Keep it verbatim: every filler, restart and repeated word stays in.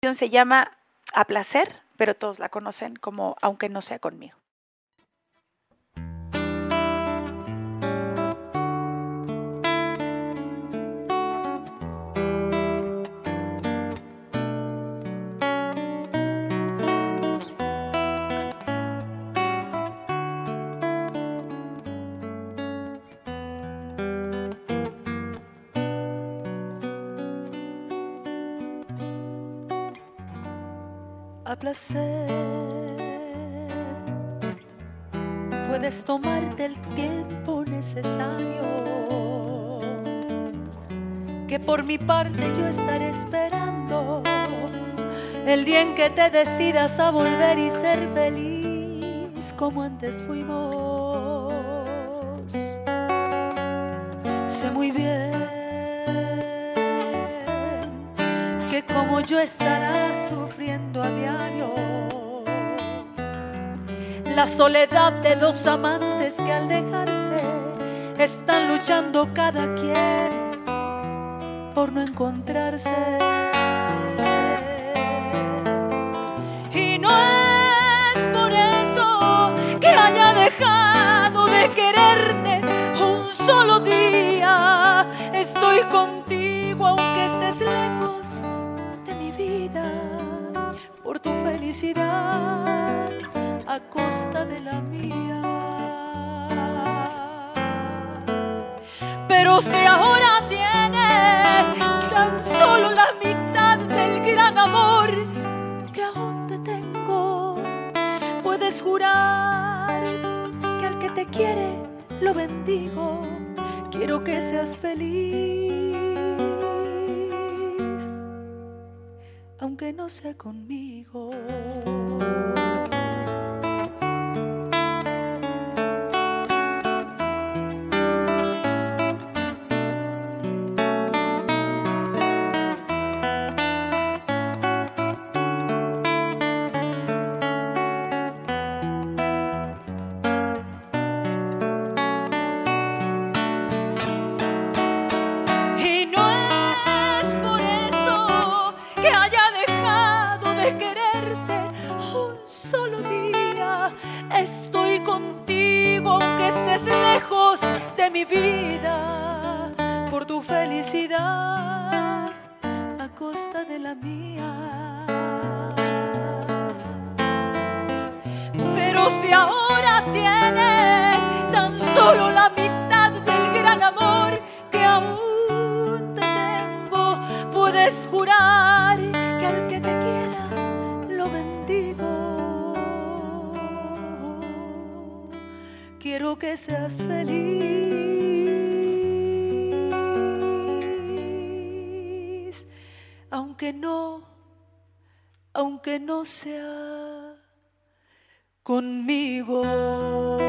canción se llama A Placer, pero todos la conocen como Aunque no sea conmigo. A placer, puedes tomarte el tiempo necesario, que por mi parte yo estaré esperando el día en que te decidas a volver y ser feliz como antes fuimos. Sé muy bien que como yo estarás sufriendo a diario la soledad de dos amantes que al dejarse están luchando cada quien por no encontrarse. Y no es por eso que haya dejado de quererte un solo día. Estoy contigo aunque estés lejos de mi vida, por tu felicidad a costa de la mía. Pero si ahora tienes tan solo la mitad del gran amor que aún te tengo, puedes jurar que al que te quiere lo bendigo. Quiero que seas feliz, aunque no sea conmigo. Vida por tu felicidad a costa de la mía. Pero si ahora tienes tan solo la mitad del gran amor que aún te tengo, puedes jurar que al que te quiera lo bendigo. Quiero que seas feliz, aunque no, aunque no sea conmigo.